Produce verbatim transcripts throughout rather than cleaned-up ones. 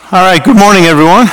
All right, good morning, everyone.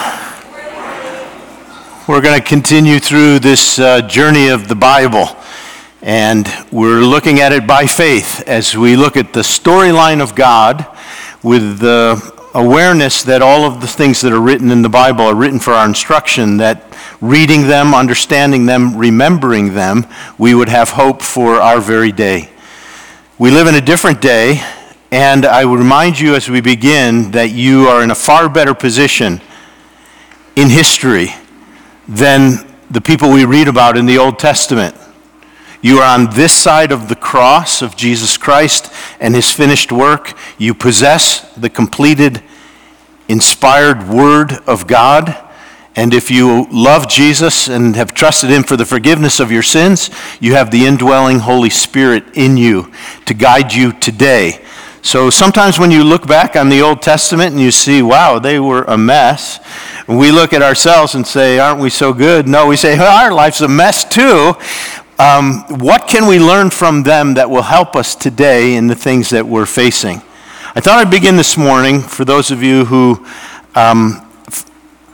We're going to continue through this uh, journey of the Bible, and we're looking at it by faith as we look at the storyline of God with the awareness that all of the things that are written in the Bible are written for our instruction, that reading them, understanding them, remembering them, we would have hope for our very day. We live in a different day. And I would remind you as we begin that you are in a far better position in history than the people we read about in the Old Testament. You are on this side of the cross of Jesus Christ and his finished work. You possess the completed, inspired Word of God. And if you love Jesus and have trusted him for the forgiveness of your sins, you have the indwelling Holy Spirit in you to guide you today. So sometimes when you look back on the Old Testament and you see, wow, they were a mess, we look at ourselves and say, aren't we so good? No, we say, well, our life's a mess too. Um, what can we learn from them that will help us today in the things that we're facing? I thought I'd begin this morning, for those of you who um, f-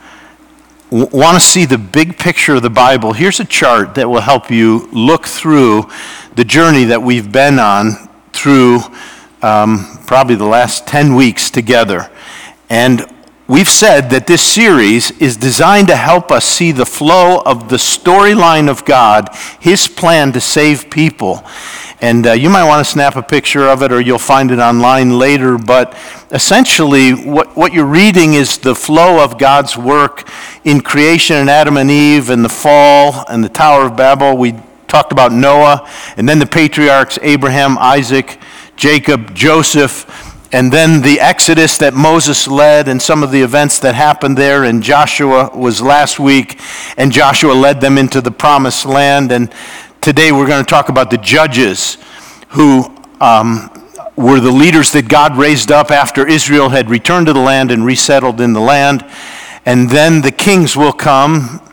want to see the big picture of the Bible. Here's a chart that will help you look through the journey that we've been on through Um, probably the last ten weeks together. And we've said that this series is designed to help us see the flow of the storyline of God, his plan to save people. And uh, you might want to snap a picture of it, or you'll find it online later. But essentially, what, what you're reading is the flow of God's work in creation and Adam and Eve and the fall and the Tower of Babel. We talked about Noah, and then the patriarchs, Abraham, Isaac, Jacob, Joseph, and then the Exodus that Moses led and some of the events that happened there, and Joshua was last week, and Joshua led them into the promised land. And today we're going to talk about the judges who um, were the leaders that God raised up after Israel had returned to the land and resettled in the land. And then the kings will come,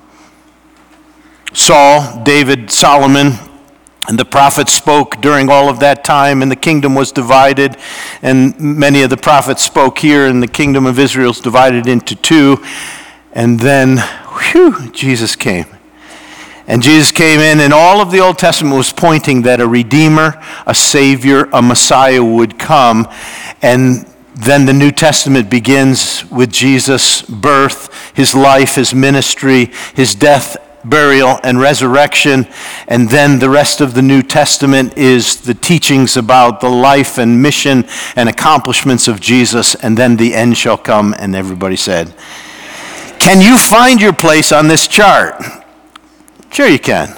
Saul, David, Solomon. And the prophets spoke during all of that time, and the kingdom was divided. And many of the prophets spoke here, and the kingdom of Israel is divided into two. And then, whew, Jesus came. And Jesus came in, and all of the Old Testament was pointing that a Redeemer, a Savior, a Messiah would come. And then the New Testament begins with Jesus' birth, his life, his ministry, his death, burial, and resurrection. And then the rest of the New Testament is the teachings about the life and mission and accomplishments of Jesus. And then the end shall come. And everybody said, can you find your place on this chart? Sure you can.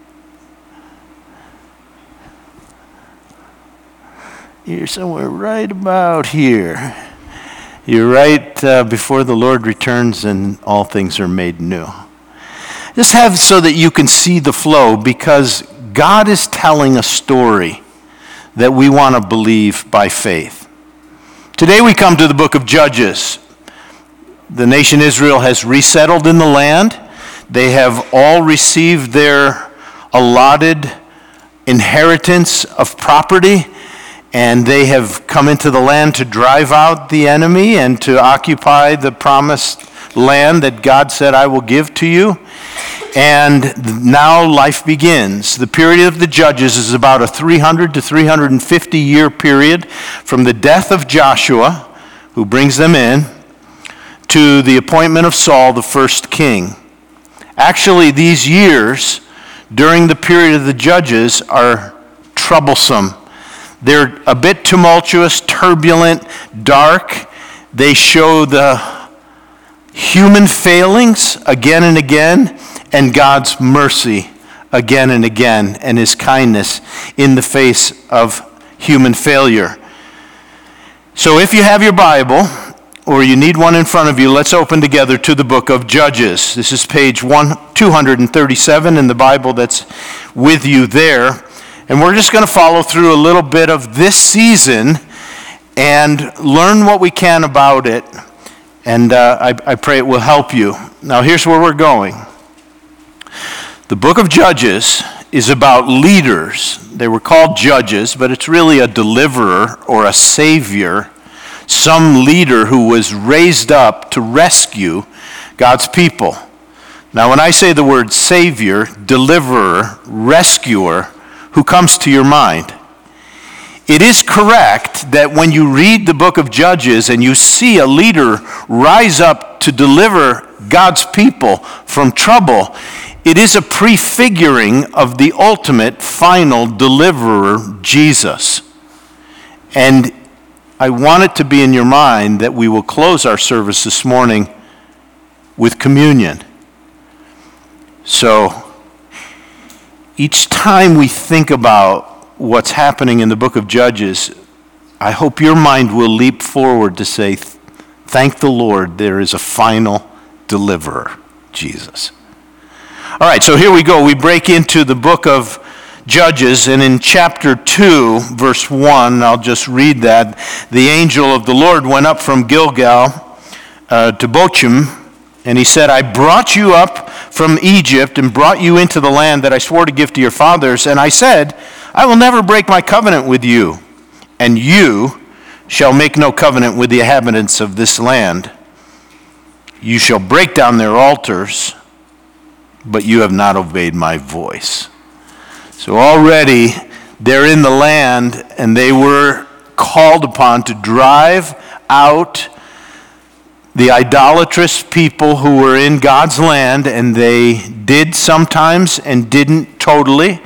You're somewhere right about here. You're right uh, before the Lord returns and all things are made new. Just have so that you can see the flow, because God is telling a story that we want to believe by faith. Today we come to the book of Judges. The nation Israel has resettled in the land. They have all received their allotted inheritance of property, and they have come into the land to drive out the enemy and to occupy the promised land that God said, I will give to you. And now life begins. The period of the judges is about a three hundred to three hundred fifty year period from the death of Joshua, who brings them in, to the appointment of Saul, the first king. Actually, these years during the period of the judges are troublesome. They're a bit tumultuous, turbulent, dark. They show the human failings again and again, and God's mercy again and again, and his kindness in the face of human failure. So if you have your Bible, or you need one in front of you, let's open together to the book of Judges. This is page two thirty-seven in the Bible that's with you there. And we're just going to follow through a little bit of this season and learn what we can about it. And uh, I, I pray it will help you. Now here's where we're going. The book of Judges is about leaders. They were called judges, but it's really a deliverer or a savior some leader who was raised up to rescue God's people. Now, when I say the word Savior, deliverer, rescuer, who comes to your mind? It is correct that when you read the book of Judges and you see a leader rise up to deliver God's people from trouble, it is a prefiguring of the ultimate final deliverer, Jesus. And I want it to be in your mind that we will close our service this morning with communion. So, each time we think about what's happening in the book of Judges, I hope your mind will leap forward to say, thank the Lord, there is a final deliverer, Jesus. All right, so here we go. We break into the book of Judges, and in chapter two, verse one, I'll just read that. The angel of the Lord went up from Gilgal uh, to Bochim, and he said, I brought you up from Egypt and brought you into the land that I swore to give to your fathers. And I said, I will never break my covenant with you, and you shall make no covenant with the inhabitants of this land. You shall break down their altars, but you have not obeyed my voice. So already they're in the land, and they were called upon to drive out the idolatrous people who were in God's land, and they did sometimes and didn't totally.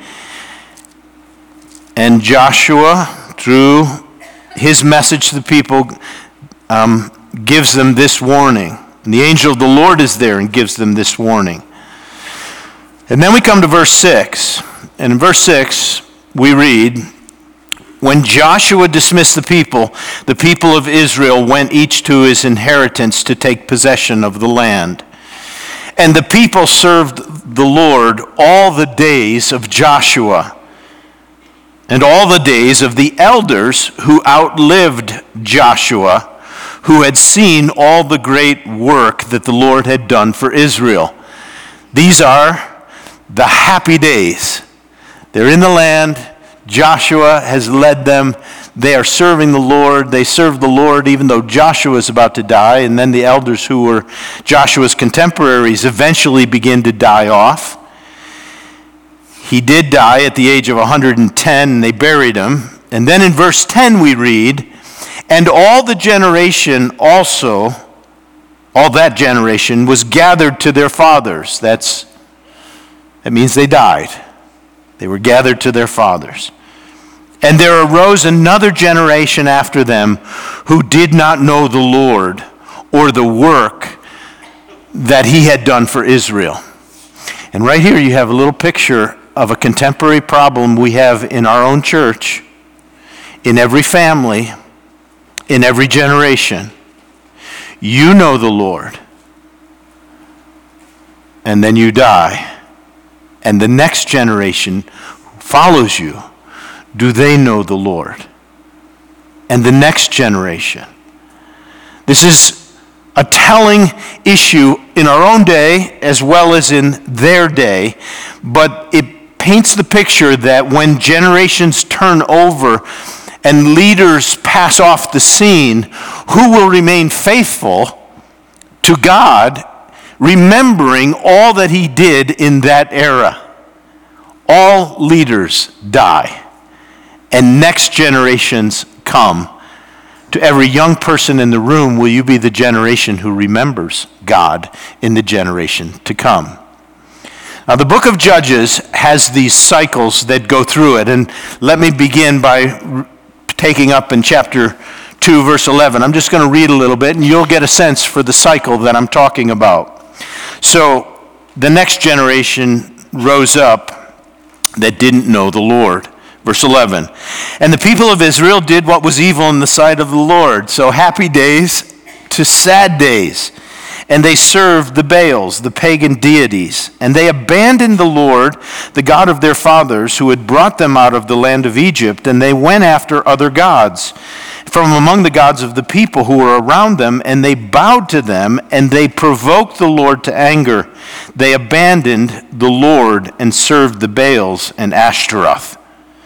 And Joshua, through his message to the people, um, gives them this warning. And the angel of the Lord is there and gives them this warning. And then we come to verse six. And in verse six, we read, when Joshua dismissed the people, the people of Israel went each to his inheritance to take possession of the land. And the people served the Lord all the days of Joshua and all the days of the elders who outlived Joshua, who had seen all the great work that the Lord had done for Israel. These are the happy days. They're in the land. Joshua has led them. They are serving the Lord. They serve the Lord even though Joshua is about to die. And then the elders who were Joshua's contemporaries eventually begin to die off. He did die at the age of one hundred ten, and they buried him. And then in verse ten we read, and all the generation also, all that generation was gathered to their fathers. That's, that means they died. They were gathered to their fathers. And there arose another generation after them who did not know the Lord or the work that he had done for Israel. And right here you have a little picture of a contemporary problem we have in our own church, in every family, in every generation. You know the Lord, and then you die. And the next generation follows you. Do they know the Lord? And the next generation. This is a telling issue in our own day as well as in their day, but it paints the picture that when generations turn over and leaders pass off the scene, who will remain faithful to God, remembering all that he did in that era? All leaders die, and next generations come. To every young person in the room, will you be the generation who remembers God in the generation to come? Now, the book of Judges has these cycles that go through it, and let me begin by taking up in chapter two, verse eleven. I'm just going to read a little bit, and you'll get a sense for the cycle that I'm talking about. So, the next generation rose up that didn't know the Lord. Verse eleven, and the people of Israel did what was evil in the sight of the Lord. So happy days to sad days. And they served the Baals, the pagan deities. And they abandoned the Lord, the God of their fathers, who had brought them out of the land of Egypt. And they went after other gods from among the gods of the people who were around them, and they bowed to them, and they provoked the Lord to anger. They abandoned the Lord and served the Baals and Ashtaroth.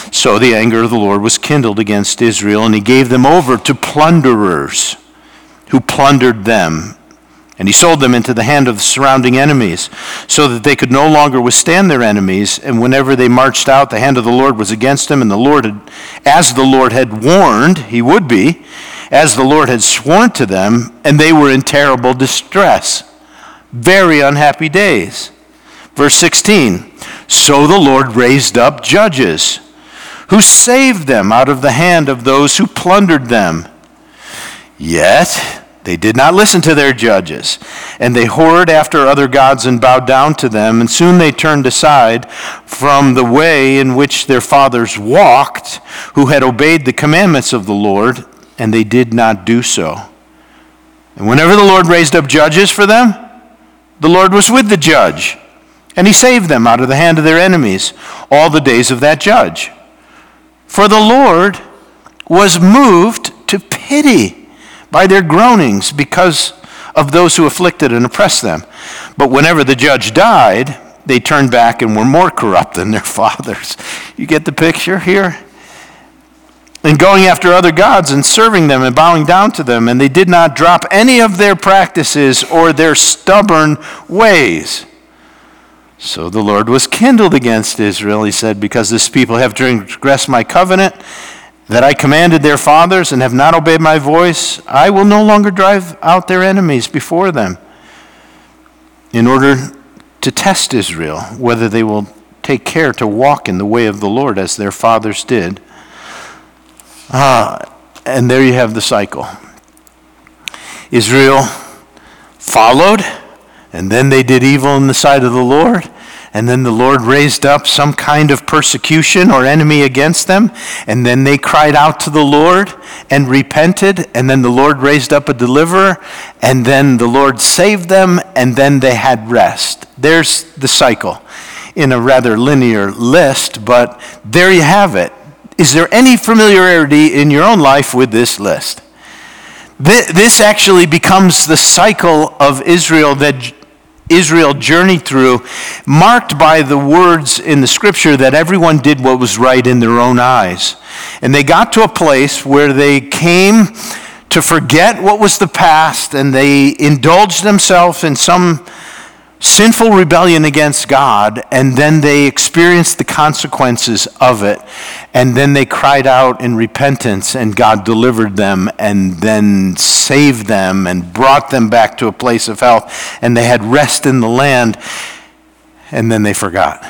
So the anger of the Lord was kindled against Israel, and he gave them over to plunderers who plundered them. And he sold them into the hand of the surrounding enemies, so that they could no longer withstand their enemies. And whenever they marched out, the hand of the Lord was against them, and the Lord had, as the Lord had warned, he would be, as the Lord had sworn to them, and they were in terrible distress. Very unhappy days. Verse sixteen, so the Lord raised up judges, who saved them out of the hand of those who plundered them. Yet they did not listen to their judges, and they whored after other gods and bowed down to them, and soon they turned aside from the way in which their fathers walked, who had obeyed the commandments of the Lord, and they did not do so. And whenever the Lord raised up judges for them, the Lord was with the judge, and he saved them out of the hand of their enemies all the days of that judge. For the Lord was moved to pity by their groanings because of those who afflicted and oppressed them. But whenever the judge died, they turned back and were more corrupt than their fathers. You get the picture here? And going after other gods and serving them and bowing down to them, and they did not drop any of their practices or their stubborn ways. So the Lord was kindled against Israel, he said, because this people have transgressed my covenant that I commanded their fathers and have not obeyed my voice. I will no longer drive out their enemies before them, in order to test Israel, whether they will take care to walk in the way of the Lord as their fathers did. Ah, and there you have the cycle. Israel followed, and then they did evil in the sight of the Lord, and then the Lord raised up some kind of persecution or enemy against them, and then they cried out to the Lord and repented, and then the Lord raised up a deliverer, and then the Lord saved them, and then they had rest. There's the cycle in a rather linear list, but there you have it. Is there any familiarity in your own life with this list? This actually becomes the cycle of Israel that Israel journeyed through, marked by the words in the scripture that everyone did what was right in their own eyes. And they got to a place where they came to forget what was the past, and they indulged themselves in some sinful rebellion against God, and then they experienced the consequences of it, and then they cried out in repentance, and God delivered them and then saved them and brought them back to a place of health, and they had rest in the land, and then they forgot.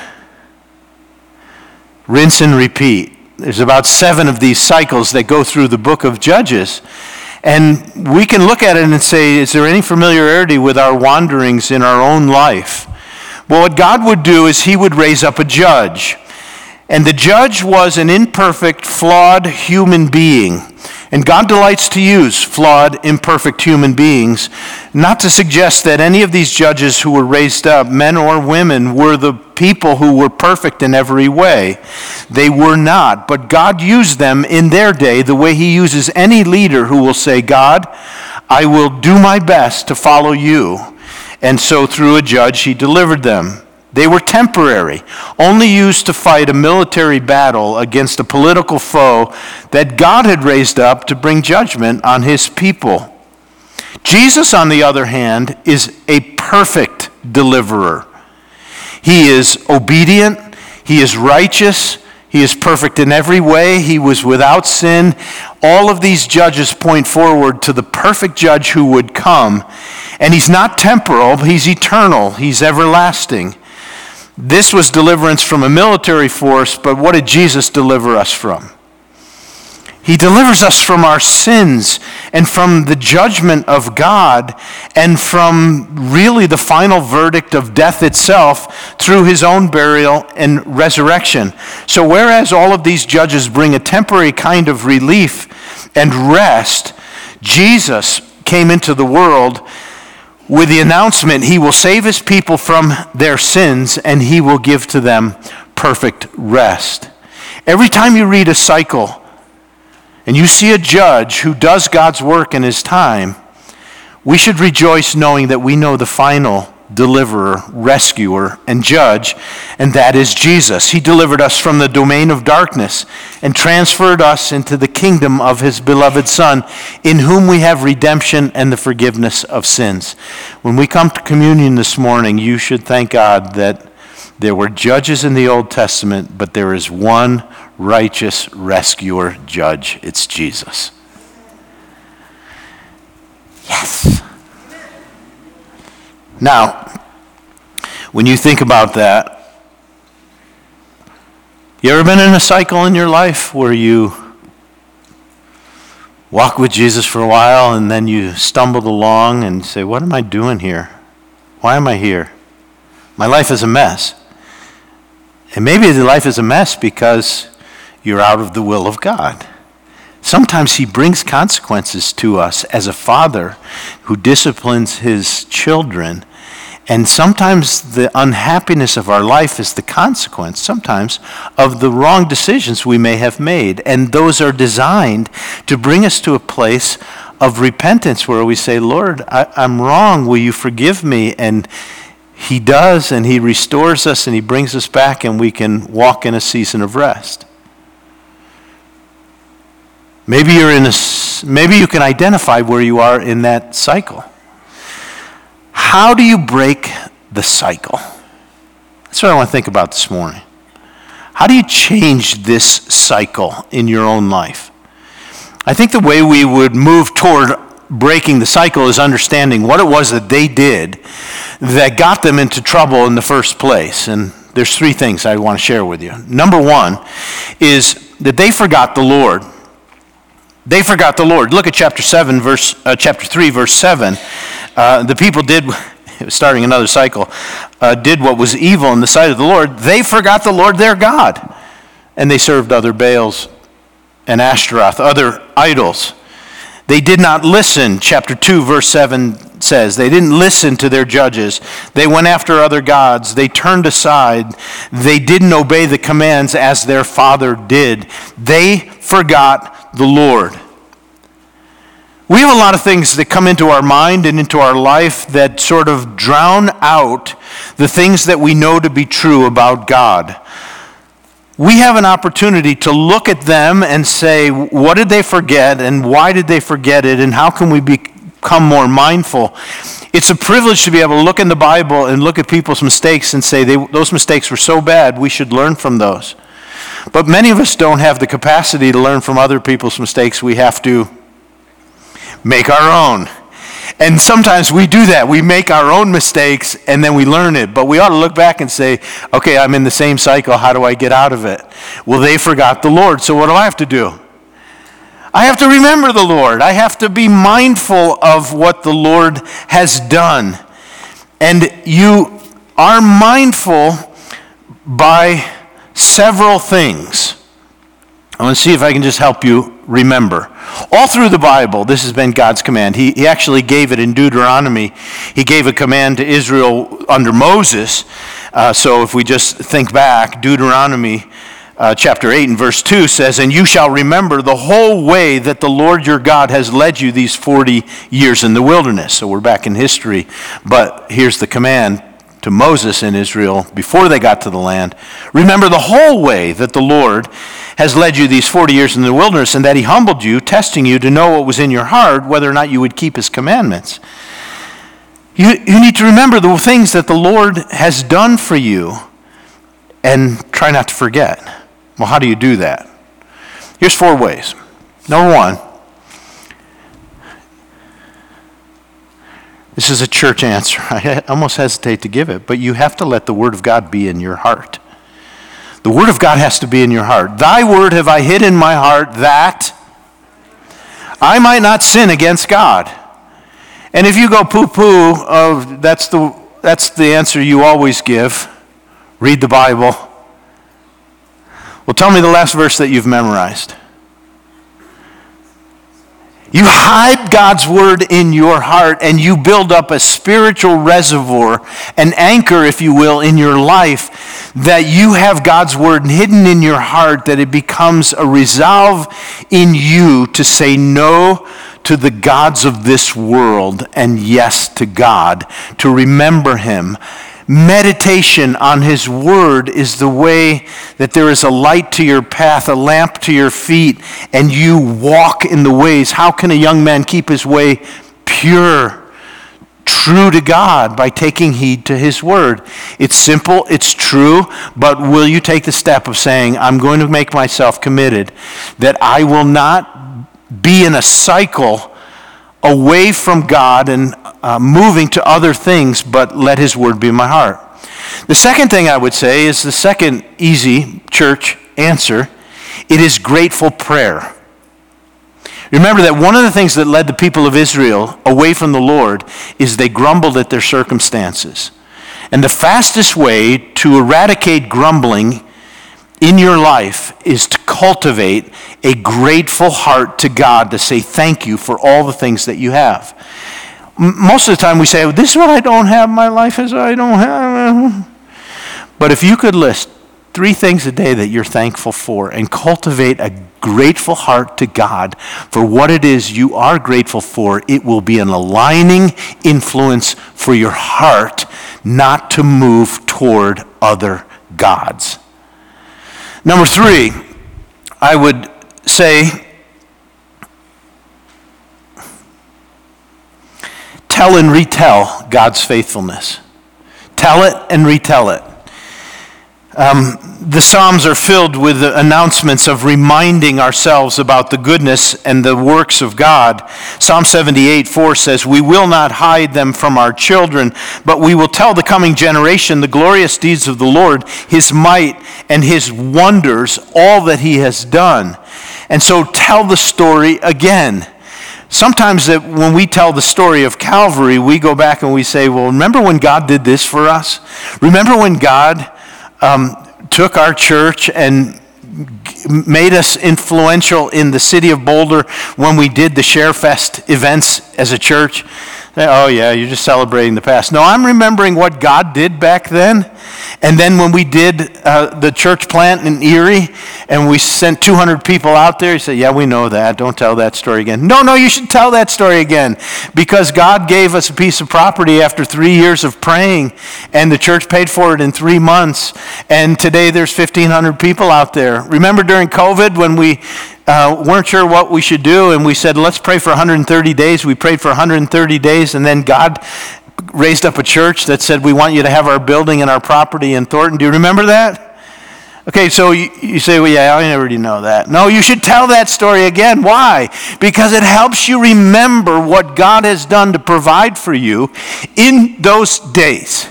Rinse and repeat. There's about seven of these cycles that go through the book of Judges. And we can look at it and say, is there any familiarity with our wanderings in our own life? Well, what God would do is he would raise up a judge. And the judge was an imperfect, flawed human being. And God delights to use flawed, imperfect human beings, not to suggest that any of these judges who were raised up, men or women, were the people who were perfect in every way. They were not, but God used them in their day the way he uses any leader who will say, God, I will do my best to follow you. And so through a judge, he delivered them. They were temporary, only used to fight a military battle against a political foe that God had raised up to bring judgment on his people. Jesus, on the other hand, is a perfect deliverer. He is obedient, he is righteous, he is perfect in every way, he was without sin. All of these judges point forward to the perfect judge who would come, and he's not temporal, he's eternal, he's everlasting. This was deliverance from a military force, but what did Jesus deliver us from? He delivers us from our sins and from the judgment of God and from really the final verdict of death itself through his own burial and resurrection. So whereas all of these judges bring a temporary kind of relief and rest, Jesus came into the world with the announcement he will save his people from their sins and he will give to them perfect rest. Every time you read a cycle and you see a judge who does God's work in his time, we should rejoice knowing that we know the final deliverer, rescuer, and judge, and that is Jesus. He delivered us from the domain of darkness and transferred us into the kingdom of his beloved Son, in whom we have redemption and the forgiveness of sins. When we come to communion this morning, you should thank God that there were judges in the Old Testament, but there is one righteous rescuer judge. It's Jesus. Yes. Now, when you think about that, you ever been in a cycle in your life where you walk with Jesus for a while and then you stumbled along and say, what am I doing here? Why am I here? My life is a mess. And maybe your life is a mess because you're out of the will of God. Sometimes he brings consequences to us as a father who disciplines his children. And sometimes the unhappiness of our life is the consequence, sometimes, of the wrong decisions we may have made. And those are designed to bring us to a place of repentance where we say, Lord, I, I'm wrong. Will you forgive me? And he does, and he restores us, and he brings us back, and we can walk in a season of rest. Maybe you're in a, maybe you can identify where you are in that cycle. How do you break the cycle? That's what I want to think about this morning. How do you change this cycle in your own life? I think the way we would move toward breaking the cycle is understanding what it was that they did that got them into trouble in the first place. And there's three things I want to share with you. Number one is that they forgot the Lord. They forgot the Lord. Look at chapter seven, verse uh, chapter three, verse seven. Uh, the people did, starting another cycle, uh, did what was evil in the sight of the Lord. They forgot the Lord their God, and they served other Baals and Ashtaroth, other idols. They did not listen, chapter two, verse seven says. They didn't listen to their judges. They went after other gods. They turned aside. They didn't obey the commands as their father did. They forgot the Lord. We have a lot of things that come into our mind and into our life that sort of drown out the things that we know to be true about God. We have an opportunity to look at them and say, what did they forget and why did they forget it and how can we become more mindful? It's a privilege to be able to look in the Bible and look at people's mistakes and say, they, those mistakes were so bad, we should learn from those. But many of us don't have the capacity to learn from other people's mistakes. We have to make our own. And sometimes we do that. We make our own mistakes and then we learn it. But we ought to look back and say, okay, I'm in the same cycle. How do I get out of it? Well, they forgot the Lord. So what do I have to do? I have to remember the Lord. I have to be mindful of what the Lord has done. And you are mindful by several things. I want to see if I can just help you remember. All through the Bible, this has been God's command. He, he actually gave it in Deuteronomy. He gave a command to Israel under Moses. Uh, so if we just think back, Deuteronomy uh, chapter eight and verse two says, and you shall remember the whole way that the Lord your God has led you these forty years in the wilderness. So we're back in history. But here's the command to Moses and Israel before they got to the land. Remember the whole way that the Lord has led you these forty years in the wilderness, and that he humbled you, testing you to know what was in your heart, whether or not you would keep his commandments. You, you need to remember the things that the Lord has done for you and try not to forget. Well, how do you do that? Here's four ways. Number one, this is a church answer. I almost hesitate to give it, but you have to let the Word of God be in your heart. The Word of God has to be in your heart. Thy word have I hid in my heart that I might not sin against God. And if you go poo-poo, oh, that's the, that's the answer you always give. Read the Bible. Well, tell me the last verse that you've memorized. You hide God's word in your heart and you build up a spiritual reservoir, an anchor, if you will, in your life, that you have God's word hidden in your heart, that it becomes a resolve in you to say no to the gods of this world and yes to God, to remember him. Meditation on his word is the way that there is a light to your path, a lamp to your feet, and you walk in the ways. How can a young man keep his way pure, true to God? By taking heed to his word. It's simple, it's true, but will you take the step of saying, I'm going to make myself committed that I will not be in a cycle away from God and uh, moving to other things, but let his word be in my heart. The second thing I would say is the second easy church answer. It is grateful prayer. Remember that one of the things that led the people of Israel away from the Lord is they grumbled at their circumstances. And the fastest way to eradicate grumbling in your life is to cultivate a grateful heart to God, to say thank you for all the things that you have. M- most of the time we say, this is what I don't have, my life is I don't have. But if you could list three things a day that you're thankful for and cultivate a grateful heart to God for what it is you are grateful for, it will be an aligning influence for your heart not to move toward other gods. Number three, I would say, tell and retell God's faithfulness. Tell it and retell it. Um, the Psalms are filled with the announcements of reminding ourselves about the goodness and the works of God. Psalm seventy-eight four says, we will not hide them from our children, but we will tell the coming generation the glorious deeds of the Lord, his might and his wonders, all that he has done. And so tell the story again. Sometimes that when we tell the story of Calvary, we go back and we say, well, remember when God did this for us? Remember when God Um, took our church and made us influential in the city of Boulder when we did the Share Fest events as a church? Oh yeah, you're just celebrating the past. No, I'm remembering what God did back then. And then when we did uh, the church plant in Erie and we sent two hundred people out there, he said, yeah, we know that. Don't tell that story again. No, no, you should tell that story again, because God gave us a piece of property after three years of praying, and the church paid for it in three months. And today there's fifteen hundred people out there. Remember during COVID when we uh, weren't sure what we should do, and we said, let's pray for one hundred thirty days. We prayed for one hundred thirty days, and then God raised up a church that said, we want you to have our building and our property in Thornton. Do you remember that? Okay, so you, you say, well, yeah, I already know that. No, you should tell that story again. Why? Because it helps you remember what God has done to provide for you in those days.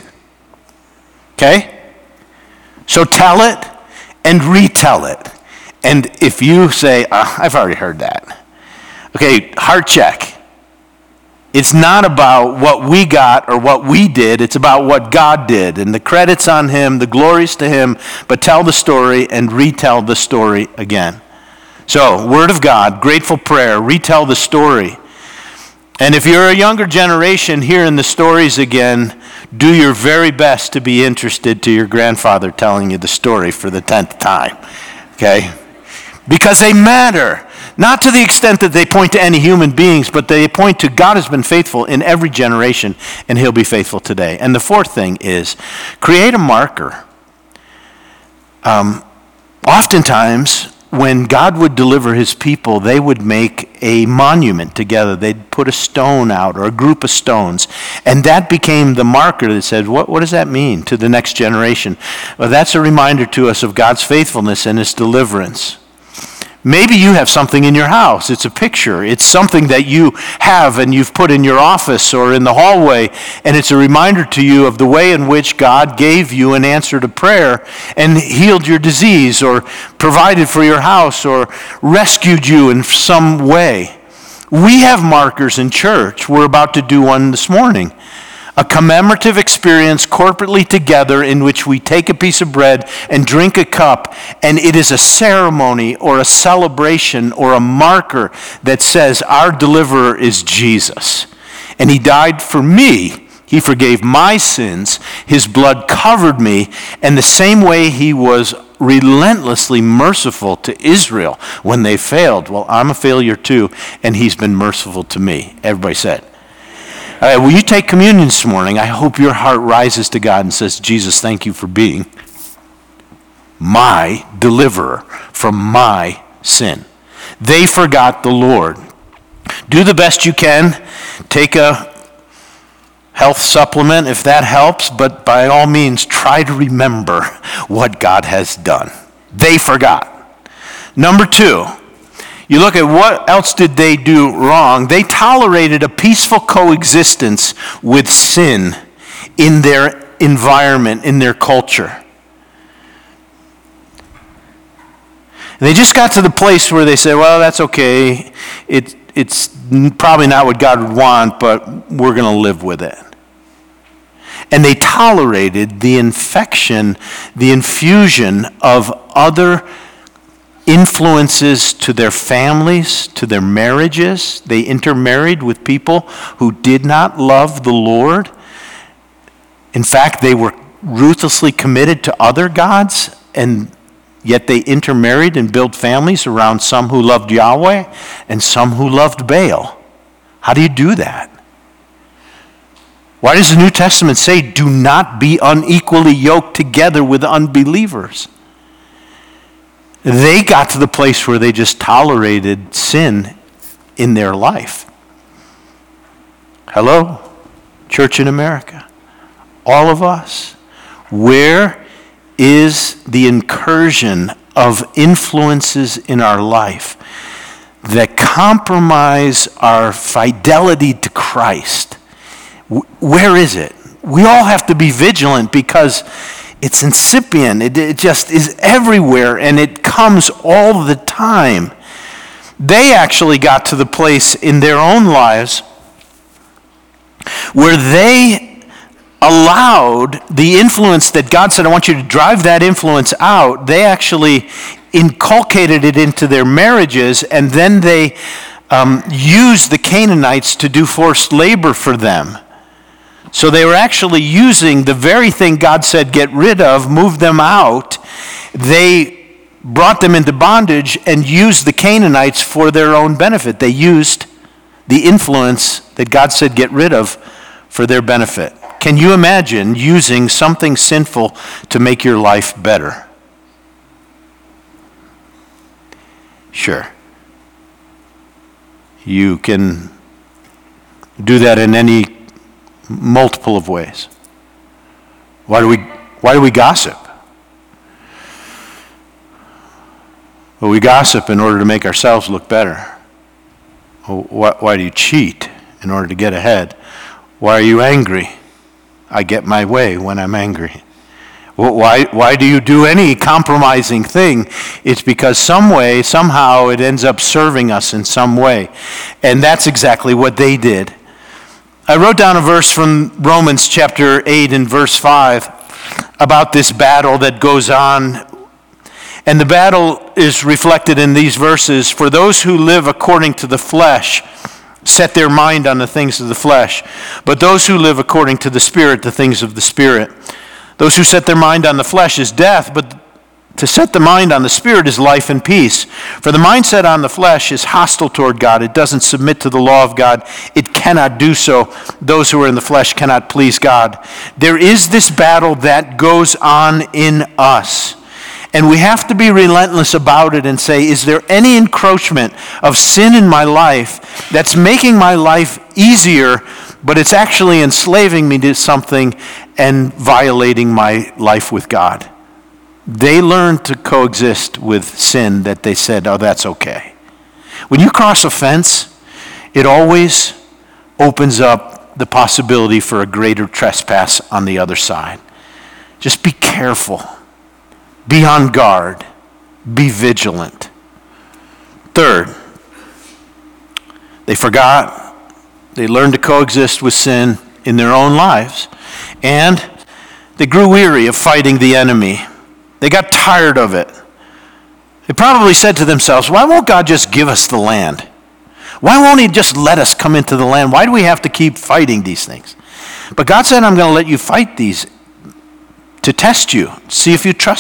Okay? So tell it and retell it. And if you say, oh, I've already heard that. Okay, heart check. It's not about what we got or what we did. It's about what God did. And the credit's on him, the glory's to him, but tell the story and retell the story again. So, Word of God, grateful prayer, retell the story. And if you're a younger generation hearing the stories again, do your very best to be interested to your grandfather telling you the story for the tenth time. Okay? Because they matter. Not to the extent that they point to any human beings, but they point to God has been faithful in every generation, and he'll be faithful today. And the fourth thing is, create a marker. Um, oftentimes, when God would deliver his people, they would make a monument together. They'd put a stone out or a group of stones. And that became the marker that said, what, what does that mean to the next generation? Well, that's a reminder to us of God's faithfulness and his deliverance. Maybe you have something in your house. It's a picture. It's something that you have and you've put in your office or in the hallway, and it's a reminder to you of the way in which God gave you an answer to prayer and healed your disease or provided for your house or rescued you in some way. We have markers in church. We're about to do one this morning. A commemorative experience corporately together in which we take a piece of bread and drink a cup, and it is a ceremony or a celebration or a marker that says our deliverer is Jesus. And he died for me. He forgave my sins. His blood covered me. And the same way he was relentlessly merciful to Israel when they failed. Well, I'm a failure too, and he's been merciful to me. Everybody said. All right, will you take communion this morning? I hope your heart rises to God and says, Jesus, thank you for being my deliverer from my sin. They forgot the Lord. Do the best you can. Take a health supplement if that helps, but by all means, try to remember what God has done. They forgot. Number two, you look at what else did they do wrong. They tolerated a peaceful coexistence with sin in their environment, in their culture. And they just got to the place where they said, well, that's okay. It, it's probably not what God would want, but we're going to live with it. And they tolerated the infection, the infusion of other influences to their families, to their marriages. They intermarried with people who did not love the Lord. In fact, they were ruthlessly committed to other gods, and yet they intermarried and built families around some who loved Yahweh and some who loved Baal. How do you do that? Why does the New Testament say, do not be unequally yoked together with unbelievers? They got to the place where they just tolerated sin in their life. Hello, church in America. All of us. Where is the incursion of influences in our life that compromise our fidelity to Christ? Where is it? We all have to be vigilant because it's incipient. It, it just is everywhere, and it comes all the time. They actually got to the place in their own lives where they allowed the influence that God said, I want you to drive that influence out. They actually inculcated it into their marriages, and then they um, used the Canaanites to do forced labor for them. So they were actually using the very thing God said get rid of, move them out. They brought them into bondage and used the Canaanites for their own benefit. They used the influence that God said get rid of for their benefit. Can you imagine using something sinful to make your life better? Sure. You can do that in any multiple of ways. Why do we why do we gossip? Well, we gossip in order to make ourselves look better. Well, why, why do you cheat? In order to get ahead. Why are you angry? I get my way when I'm angry. Well, why why do you do any compromising thing? It's because some way, somehow it ends up serving us in some way. And that's exactly what they did. I wrote down a verse from Romans chapter eight and verse five about this battle that goes on. And the battle is reflected in these verses. For those who live according to the flesh set their mind on the things of the flesh, but those who live according to the Spirit, the things of the Spirit. Those who set their mind on the flesh is death, but to set the mind on the Spirit is life and peace. For the mindset on the flesh is hostile toward God. It doesn't submit to the law of God. It cannot do so. Those who are in the flesh cannot please God. There is this battle that goes on in us. And we have to be relentless about it and say, is there any encroachment of sin in my life that's making my life easier, but it's actually enslaving me to something and violating my life with God? They learned to coexist with sin that they said, oh, that's okay. When you cross a fence, it always opens up the possibility for a greater trespass on the other side. Just be careful. Be on guard. Be vigilant. Third, they forgot. They learned to coexist with sin in their own lives. And they grew weary of fighting the enemy. They got tired of it. They probably said to themselves, why won't God just give us the land? Why won't he just let us come into the land? Why do we have to keep fighting these things? But God said, I'm going to let you fight these to test you, see if you trust me.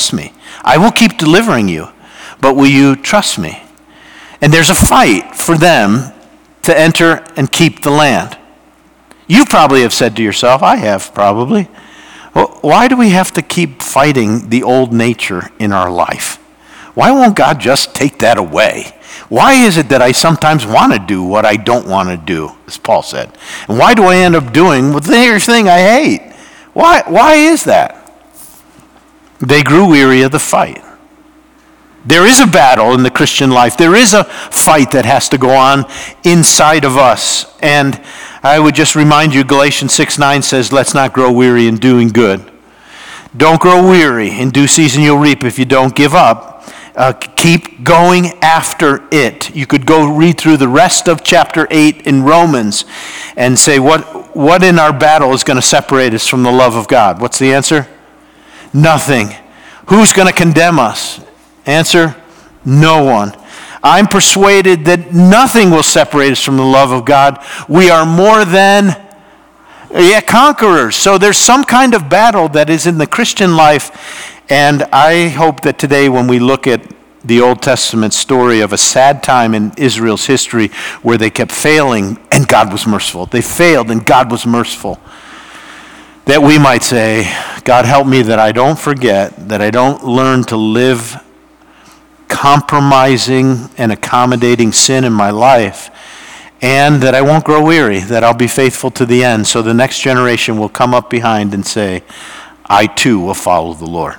I will keep delivering you, but will you trust me? And there's a fight for them to enter and keep the land. You probably have said to yourself, I have probably, well, why do we have to keep fighting the old nature in our life? Why won't God just take that away? Why is it that I sometimes want to do what I don't want to do, as Paul said? And why do I end up doing the very thing I hate? Why, why is that? They grew weary of the fight. There is a battle in the Christian life. There is a fight that has to go on inside of us. And I would just remind you, Galatians six nine says, let's not grow weary in doing good. Don't grow weary. In due season you'll reap if you don't give up. Uh, keep going after it. You could go read through the rest of chapter eight in Romans and say, what, what in our battle is going to separate us from the love of God? What's the answer? Nothing. Who's going to condemn us? Answer, no one. I'm persuaded that nothing will separate us from the love of God. We are more than yeah, conquerors. So there's some kind of battle that is in the Christian life. And I hope that today when we look at the Old Testament story of a sad time in Israel's history where they kept failing and God was merciful. They failed and God was merciful. That we might say, God help me that I don't forget, that I don't learn to live compromising and accommodating sin in my life, and that I won't grow weary, that I'll be faithful to the end, so the next generation will come up behind and say, I too will follow the Lord.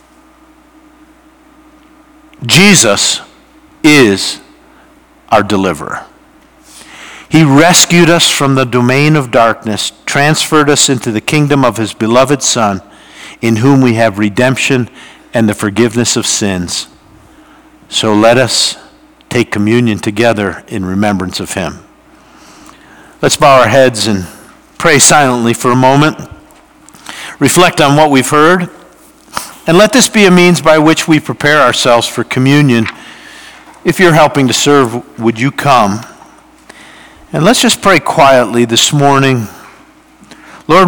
Jesus is our deliverer. He rescued us from the domain of darkness, transferred us into the kingdom of his beloved Son, in whom we have redemption and the forgiveness of sins. So let us take communion together in remembrance of him. Let's bow our heads and pray silently for a moment. Reflect on what we've heard. And let this be a means by which we prepare ourselves for communion. If you're helping to serve, would you come? And let's just pray quietly this morning. Lord,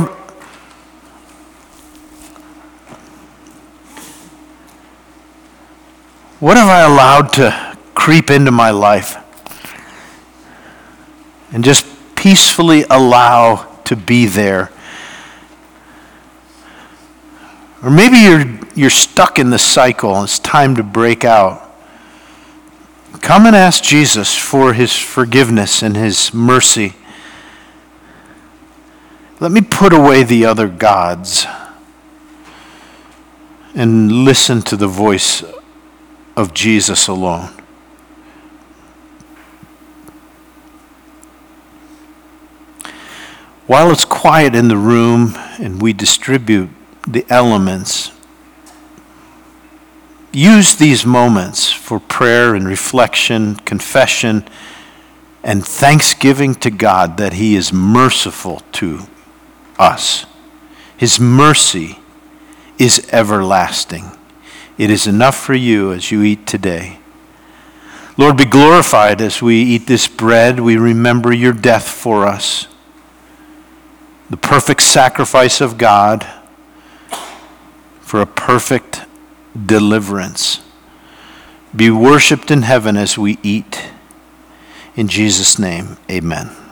what have I allowed to creep into my life and just peacefully allow to be there? Or maybe you're you're stuck in the cycle and it's time to break out. Come and ask Jesus for his forgiveness and his mercy. Let me put away the other gods and listen to the voice of Jesus alone. While it's quiet in the room and we distribute the elements, use these moments for prayer and reflection, confession, and thanksgiving to God that he is merciful to us. His mercy is everlasting. It is enough for you as you eat today. Lord, be glorified as we eat this bread. We remember your death for us, the perfect sacrifice of God for a perfect deliverance. Be worshiped in heaven as we eat. In Jesus' name, amen.